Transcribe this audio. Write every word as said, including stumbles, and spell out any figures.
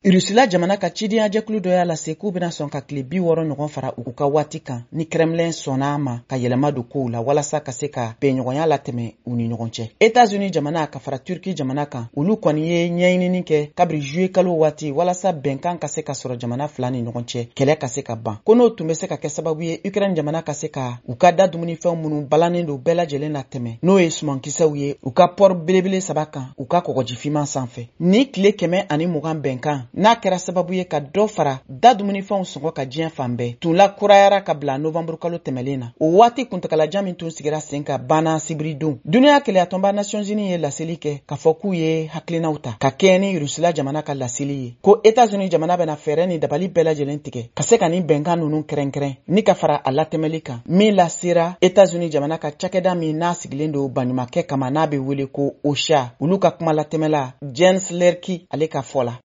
Rusila jamana ka cidenya jɛkulu dɔ y'a lase k'u bena sɔn ka tile bi wɔɔrɔ ɲɔgɔn fara u ka waati kan ni Kremlin sɔnna ma ka yɛlɛma don kow la walasa ka se ka bɛnɲɔgɔnya latɛmɛ u ni ɲɔgɔn cɛ. États-Unis jamana ka fara Turki jamana kan olu kɔni ye ɲɛɲinini kɛ kabiri juillet kalo waati walasa bɛnkan ka se ka sɔrɔ jamana fila ni ɲɔgɔn cɛ kɛlɛ ka se ka ban. Ko n'o tun bɛ se ka kɛ sababu ye Ukraine jamana ka se ka u ka da dumunifɛnw minnu balannen don bɛɛ lajɛlen na tɛmɛ n'o ye sumankisɛw ye u ka port belebele saba kan u ka kɔgɔjifinman sanfɛ. Ni tile kɛmɛ ani mugan bɛnkan n'a kɛra sababu ye ka dɔ fara da dumunifɛnw sɔngɔ ka diɲɛ fan bɛɛ tun la kurayara ka bila novembre kalo tɛmɛlen na. O waati kuntagalajan min tun sigira sen ka banna sibiri don. Duniya kɛlɛyatɔnba Nations Unies ye laseli kɛ k'a fɔ k'u ye hakilinaw ta ka kɛɲɛ ni Rusila jamana ka laseli ye. Ko États-Unis jamana bɛna fɛɛrɛ ni dabali bɛɛ lajɛlen tigɛ ka se ka ni bɛnkan ninnu kɛrɛnkɛrɛn ni ka fara a latɛmɛli kan min lasera États-Unis jamana ka cakɛda min n'a sigilen don baɲumankɛ kama n'a bɛ wele ko O C H A. Olu ka kuma latɛmɛla Jens Lerky ale ka fɔ la.